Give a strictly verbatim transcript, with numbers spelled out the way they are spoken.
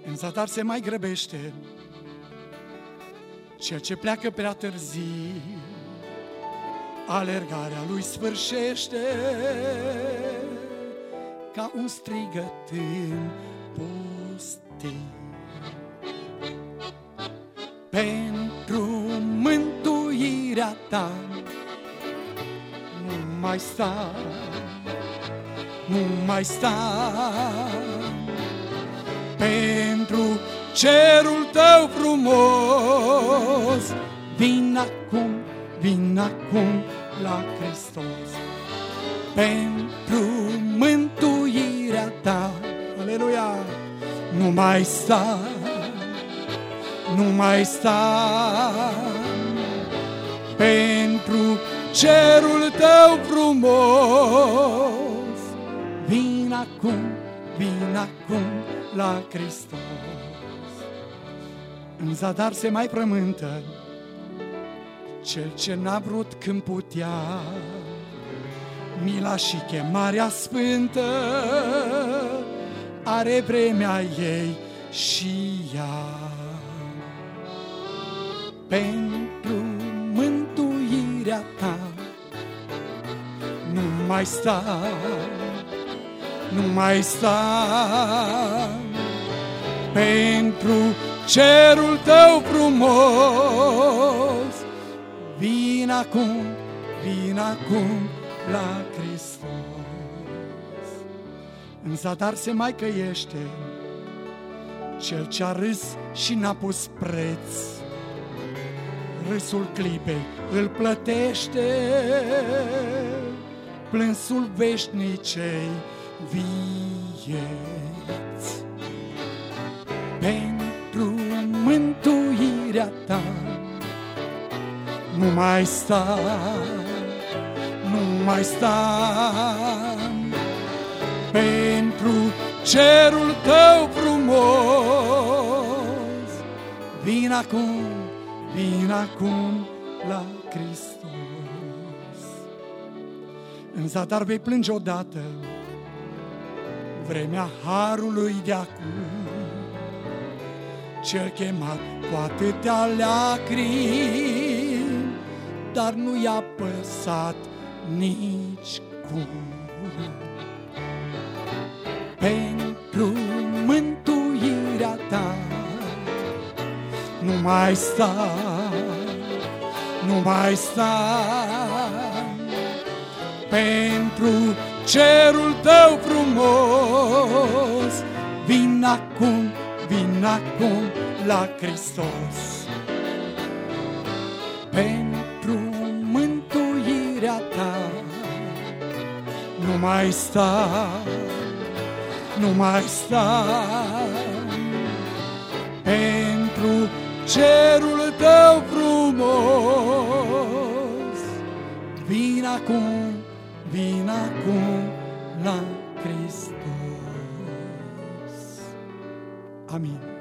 În zadar se mai grăbește cel ce pleacă prea târziu, alergarea lui sfârșește ca un strigăt în pustiu. Pentru mântuirea ta nu mai sta, nu mai sta. Pentru cerul tău frumos, vin acum, vin acum la Hristos. Pentru mântuirea ta, aleluia, nu mai sta, nu mai sta. Pentru cerul tău frumos, vin acum, vin acum la Hristos. În zadar se mai frământă cel ce n-a vrut când putea, mila și chemarea sfântă are vremea ei și ea. Pentru mântuirea ta nu mai sta, nu mai sta. Pentru cerul tău frumos, vin acum, vin acum la Hristos. În zadar se mai căiește cel ce-a râs și n-a pus preț, râsul clipei îl plătește plânsul veșnicei vieți. Pentru mântuirea ta nu mai sta, nu mai sta. Pentru cerul tău frumos, vin acum, vin acum la Hristos. În zadar vei plânge odată, vremea harului de acum, cel chemat cu atâtea lacrimi, dar nu i-a păsat nici cum. Pentru mântuirea ta nu mai sta, nu mai sta. Pentru cerul tău frumos, vin acum, vin acum la Hristos. Pentru mântuirea ta nu mai sta, nu mai sta. Pentru cerul tău frumos, vin acum, vin acum la Hristos. Amin.